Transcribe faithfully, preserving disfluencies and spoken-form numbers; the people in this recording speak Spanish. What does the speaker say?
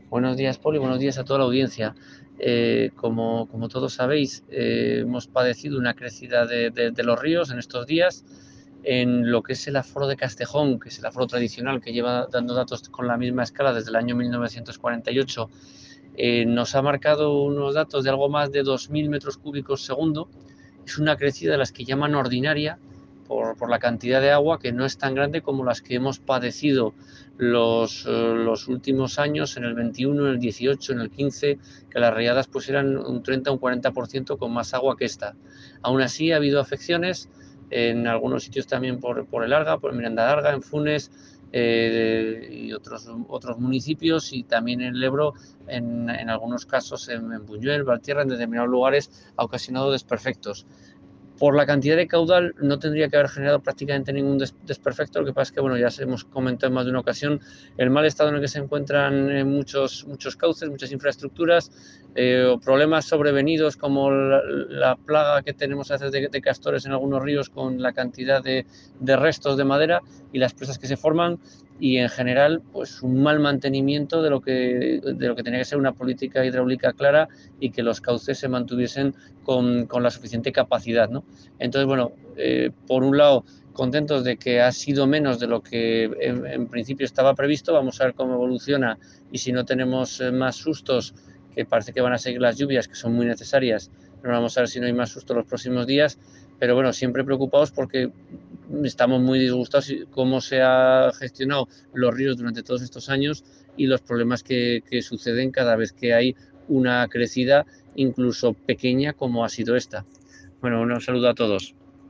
Buenos días, Poli, buenos días a toda la audiencia. Eh, como, como todos sabéis, eh, hemos padecido una crecida de, de- de los ríos en estos días. En lo que es el aforo de Castejón, que es el aforo tradicional que lleva dando datos con la misma escala desde el año mil novecientos cuarenta y ocho, eh, nos ha marcado unos datos de algo más de dos mil metros cúbicos segundo. Es una crecida de las que llaman ordinaria por, por la cantidad de agua, que no es tan grande como las que hemos padecido los, eh, los últimos años, en el veintiuno, en el dieciocho, en el quince, que las riadas pues eran un treinta o un cuarenta por ciento con más agua que esta. Aún así ha habido afecciones en algunos sitios también por, por el Arga, por Miranda de Arga, en Funes, eh, y otros, otros municipios, y también en el Ebro, en, en algunos casos en, en Buñuel, Valtierra, en determinados lugares ha ocasionado desperfectos. Por la cantidad de caudal no tendría que haber generado prácticamente ningún des desperfecto. Lo que pasa es que, bueno, ya hemos comentado en más de una ocasión el mal estado en el que se encuentran eh, muchos, muchos cauces, muchas infraestructuras, eh, o problemas sobrevenidos como la, la, plaga que tenemos a veces de, de castores en algunos ríos, con la cantidad de, de restos de madera y las presas que se forman, y en general pues un mal mantenimiento de lo que, de lo que tenía que ser una política hidráulica clara, y que los cauces se mantuviesen con, con la suficiente capacidad, ¿no? Entonces, bueno, eh, por un lado, contentos de que ha sido menos de lo que en, en principio estaba previsto. Vamos a ver cómo evoluciona, y si no tenemos eh, más sustos, que parece que van a seguir las lluvias, que son muy necesarias, pero vamos a ver si no hay más sustos los próximos días. Pero bueno, siempre preocupados porque estamos muy disgustados de cómo se ha gestionado los ríos durante todos estos años, y los problemas que, que suceden cada vez que hay una crecida, incluso pequeña como ha sido esta. Bueno, un saludo a todos.